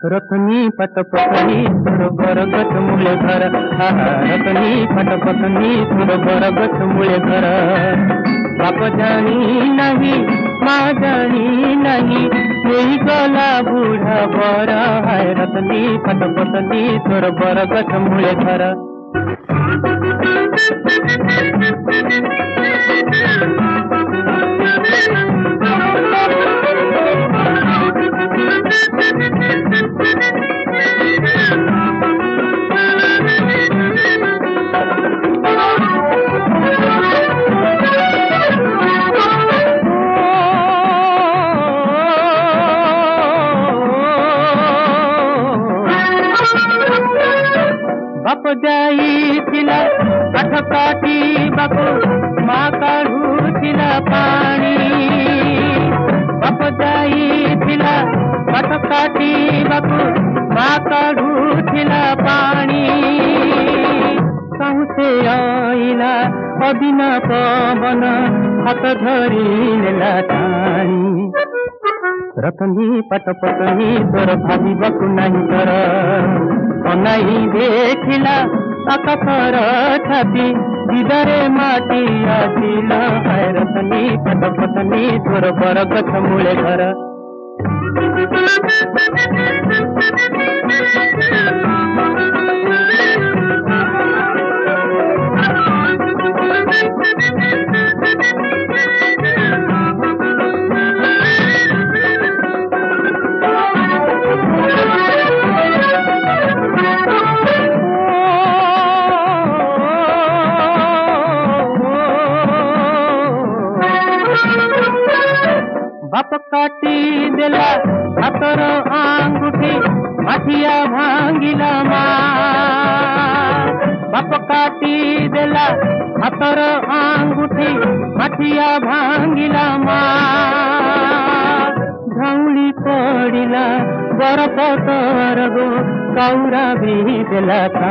रतनी पट पतनी तोर बरगछ मूले घर। रतनी पट पतनी तोर बरगछ मूले घर। बाप जानी नहीं माँ जानी नहीं यही गला बूढ़ा बड़ा है। रतनी पट पतनी तोर बरगछ मूले घर। बाप जाइथिला काठ काटिबाकु माँ काढुथिला पानी। बाप जाइथिला काठ काटिबाकु माँ काढुथिला पानी। कहूँ आइला अबिना पवन हाथ धरी नेला टाणी। रतनी पट पतनी तोर भाबिबाकु नाही तर अनाई देखिला आकाशर छाती दिदरे माटी आसिला। हाय रतनी पट पतनी तोर बरगछ मूले घर। बाप काटी देला हाथर आंगुठी माठिया भांगिला माँ। बाप काटी देला हाथर आंगुठी माठिया भांगिला माँ। धौली पड़िला बरफ तरगो कौरा भी देला था।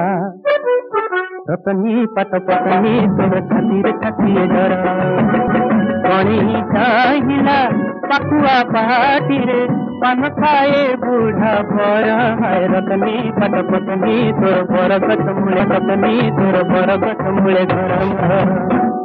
रतनी पट पतनी तोर छातीर छातीए डर कणी चाहिला पकुआ पाटीरे पान खाए बूढ़ा पर। हाय रतनी पट पतनी तोर बरगछ मूले रतनी तोर बरगछ मूले घर।